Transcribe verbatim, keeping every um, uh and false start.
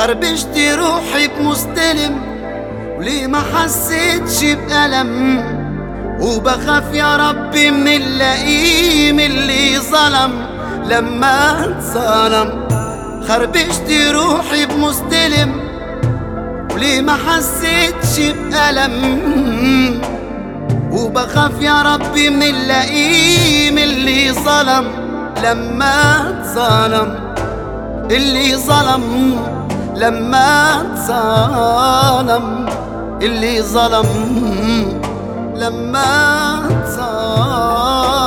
خربشت روحي بمستلم، وليه ما حسيتش بألم، وبخاف يا ربي من اللئيم اللي ظلم لما اتظلم. خربشت روحي بمستلم، وليه ما حسيتش بألم، وبخاف يا ربي من اللئيم اللي ظلم لما اتظلم، اللي ظلم لما اتظلم، اللي ظلم لما اتظلم.